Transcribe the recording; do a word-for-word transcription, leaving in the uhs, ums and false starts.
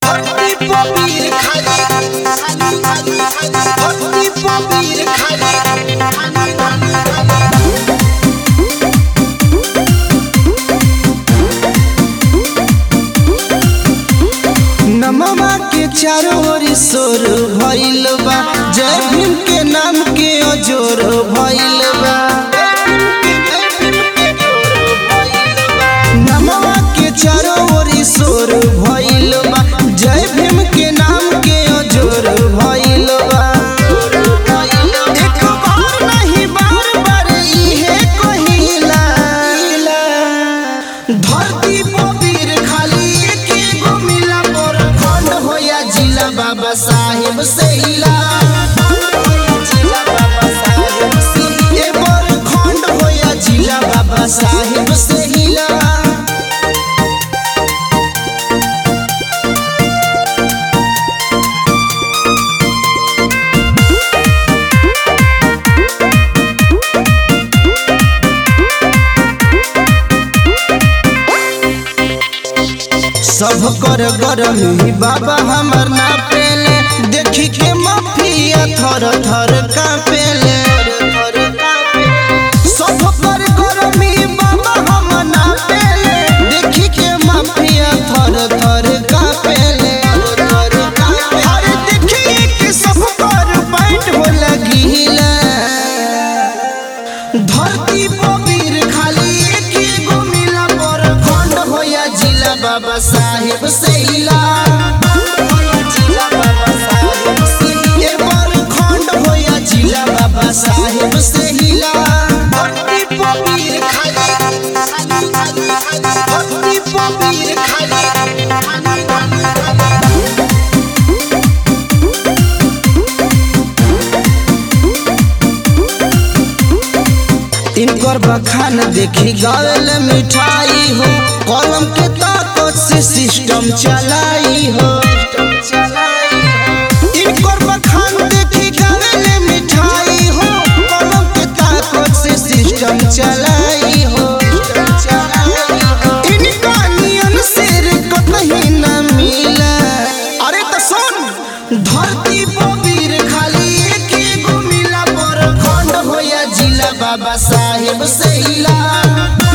धरती पपीर खाली खाली खाली धरती पपीर खाली खाली खाली नमवा के चारों ओर शोर भइल बा, जय भीम के नाम के अजोर भइल बा। नमवा के चारों ओर शोर भइल बा, जय भीम के नाम के अजोर भइल बा। एक बार नहीं बार बार इहे कहिला, धरती पपीर खाली एक गो मिला पर खंड होया जिला बाबा साहेब से हिला। जिला बाबा साहेब से ये पर खंड होया जिला बाबा साहेब से हिला। सब कर गरमी बाबा हमर ना पेले, देखी के माफिया थर थर कांपेले। सब कर गरमी बाबा हमर ना पेले, देखी के माफिया थर थर कांपेले। अरे देखी के सब कर पैंट हो लगिला, धरती पपीर खाली एक गो मिला पर खंड होया जिला बाबा साहेब से हिला। जिला बाबा साहेब से ये पर खंड होया जिला बाबा साहेब से हिला। धरती पपीर खाली खाली खाली धरती पपीर खाली खाली खाली। इनकर बखान देखी गावेल मिठाई हो, कलम के ताकत से सिस्टम चलाई हो। इनकर बखान देखी गावेल मिठाई हो, कलम के ताकत से सिस्टम चलाई हो। इनका नियन शेर कतही न मिला। अरे तो सुन, धरती पपीर खाली एक गो मिला पर खंड होया जिला बाबा साहेब से हिला।